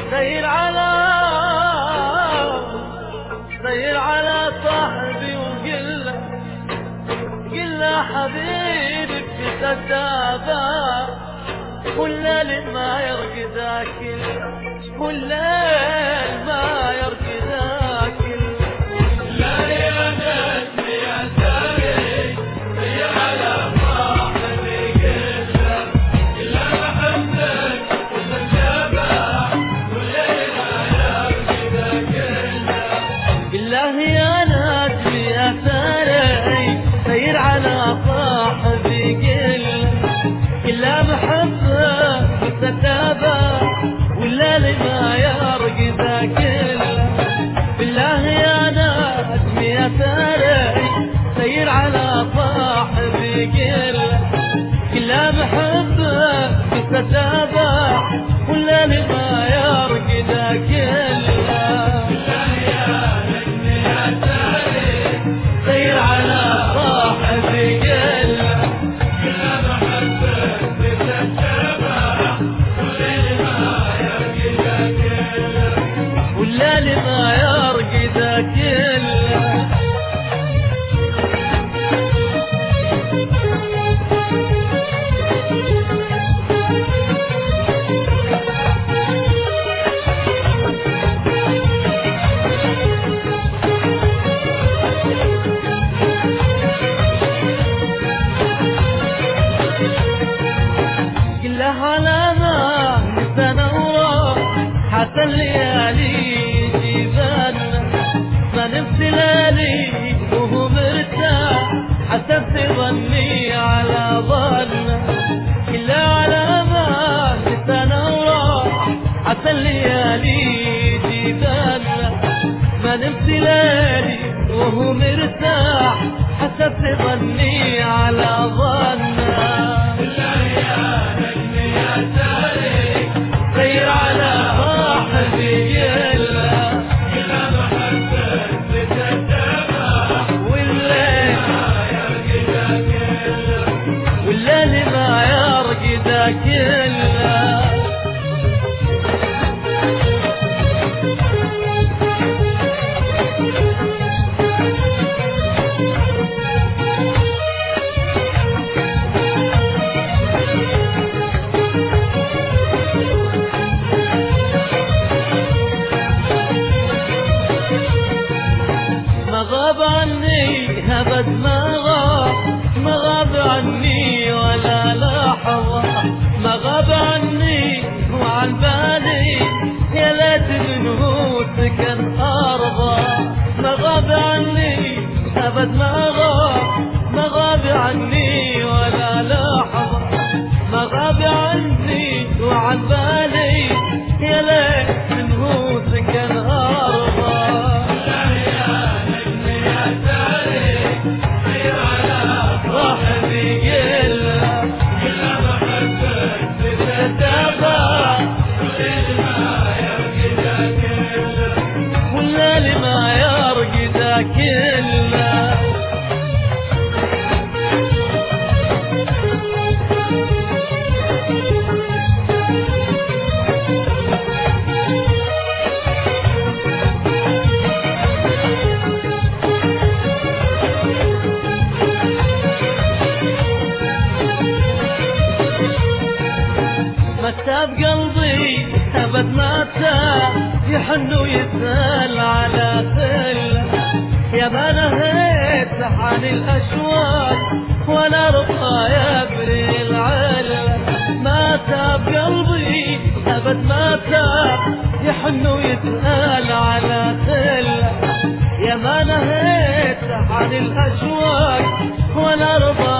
سير على صاحبي قل له حبيبي بتتابع كل ليل ما يرقدك كل ليل ما يرقدك لا يا نجم يا ساري سير على صاحبي قل له محبك وتتابع كل ليل ما يرقدك قل له يا نجم يا ساري سير على صاحبي قل له محبك وتتابع والليل ما يرقدك بالله يا نجم يا ساري سير على صاحبي قل له محبك وتتابع والليل ما يرقدك سير على صاحبي والليل ما يرقدك حتى الليالي جبالنا ما نفسي ليالي وهو مرتاح حسبت ظني على ظننا كلها على ما لسانا وراح حتى الليالي جبالنا ما نفسي ليالي وهو مرتاح حسبت ظني على ظننا سير على صاحبي والليل ما يرقدك غاب عني أبد ما غاب عني ولا لحظة ما غاب عني وعن بالي يا ليت منه سكن أرضه ما غاب عني أبد ما غاب عني ولا لحظة ما غاب عني وعن بالي يا ليت منه سكن أرضه والليل ما يرقدك متى بقلبي أبد ما تاب يحن ويسأل على ثله يا ما نهيت عن الأشواق ولا رضا يبري العلة ما تاب قلبي أبد ما تاب يحن ويسأل على ثله يا ما نهيت عن الأشواق ولا رضا